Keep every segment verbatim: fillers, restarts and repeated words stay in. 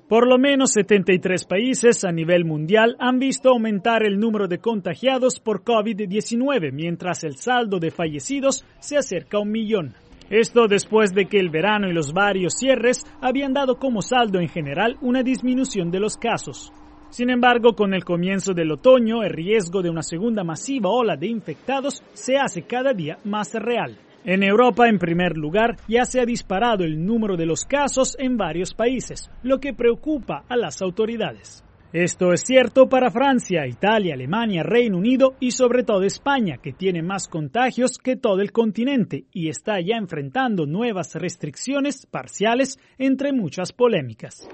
Por lo menos setenta y tres países a nivel mundial han visto aumentar el número de contagiados por COVID diecinueve, mientras el saldo de fallecidos se acerca a un millón. Esto después de que el verano y los varios cierres habían dado como saldo en general una disminución de los casos. Sin embargo, con el comienzo del otoño, el riesgo de una segunda masiva ola de infectados se hace cada día más real. En Europa, en primer lugar, ya se ha disparado el número de los casos en varios países, lo que preocupa a las autoridades. Esto es cierto para Francia, Italia, Alemania, Reino Unido y sobre todo España, que tiene más contagios que todo el continente y está ya enfrentando nuevas restricciones parciales, entre muchas polémicas.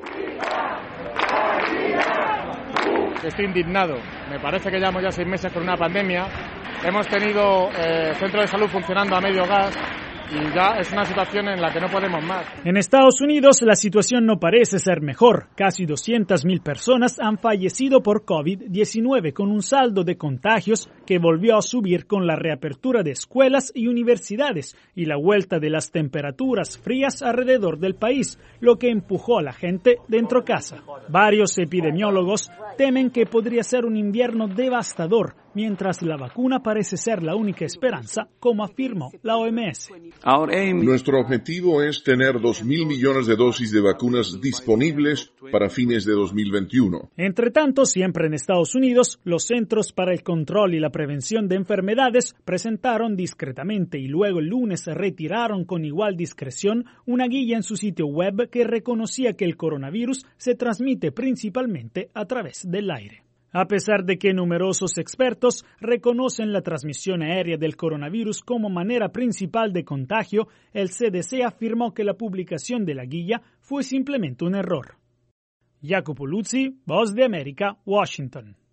Estoy indignado. Me parece que llevamos ya seis meses con una pandemia. Hemos tenido eh, centros de salud funcionando a medio gas y ya es una situación en la que no podemos más. En Estados Unidos la situación no parece ser mejor. Casi doscientas mil personas han fallecido por COVID diecinueve, con un saldo de contagios que volvió a subir con la reapertura de escuelas y universidades y la vuelta de las temperaturas frías alrededor del país, lo que empujó a la gente dentro casa. Varios epidemiólogos temen que podría ser un invierno devastador, mientras la vacuna parece ser la única esperanza, como afirmó la O M S. Nuestro objetivo es tener dos mil millones de dosis de vacunas disponibles para fines de dos mil veintiuno. Entre tanto, siempre en Estados Unidos, los Centros para el Control y la Prevención de Enfermedades presentaron discretamente y luego el lunes retiraron con igual discreción una guía en su sitio web que reconocía que el coronavirus se transmite principalmente a través del aire. A pesar de que numerosos expertos reconocen la transmisión aérea del coronavirus como manera principal de contagio, el C D C afirmó que la publicación de la guía fue simplemente un error. Jacopo Luzzi, Voz de América, Washington.